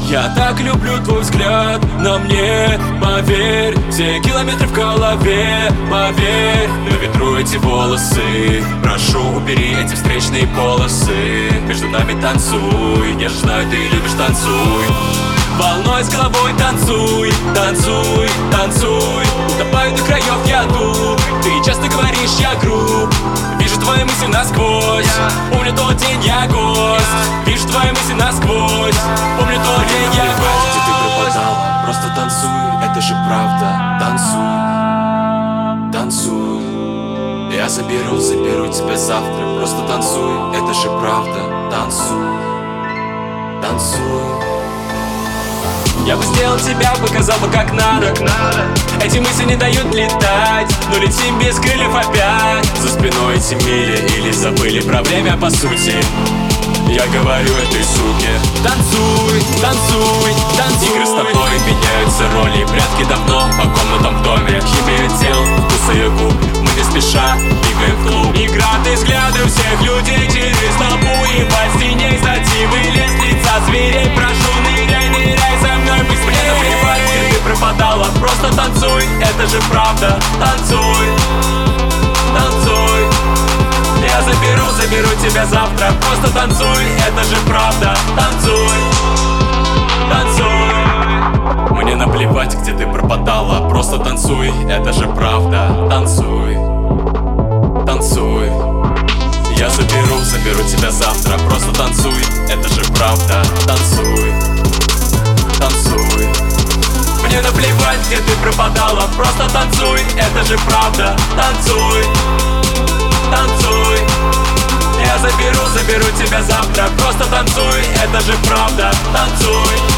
Я так люблю твой взгляд на мне, поверь. Все километры в голове, поверь. На ветру эти волосы, прошу, убери эти встречные полосы. Между нами танцуй, я же знаю, ты любишь, танцуй. Волной с головой танцуй, танцуй, танцуй. Утопаю до краев я тут. Ты часто говоришь, я груб. Вижу твои мысли насквозь. Помню тот день, я гость. Вижу твои мысли насквозь. Помню тот день, я гость. Где ты пропадала? Просто танцуй, это же правда. Танцуй, танцуй. Я заберу тебя завтра. Просто танцуй, это же правда. Танцуй, танцуй. Я бы сделал тебя, показал бы как надо. Эти мысли не дают летать, но летим без крыльев опять. За спиной эти мили или забыли про время по сути. Я говорю этой суке: танцуй, танцуй, танцуй. Игры с тобой меняются роли, прятки давно по комнатам в доме. Химия тел, вкуса и губ, мы не спеша двигаем в клуб. Игра ты взгляды всех людей через толпу. И по стене статьи вылез лица зверей. Прошу, ныряй, ныряй со мной быстрее. Мне наплевать, где ты пропадала, просто танцуй, это же правда. Танцуй, танцуй. Я заберу тебя завтра. Просто танцуй, это же правда. Танцуй, танцуй. Мне наплевать, где ты пропадала, просто танцуй, это же правда. Танцуй, танцуй. Я заберу тебя завтра. Просто танцуй, это же правда. Танцуй, танцуй. Мне наплевать, где ты пропадала, просто танцуй, это же правда. Танцуй, танцуй. Я заберу тебя завтра. Просто танцуй, это же правда. Танцуй.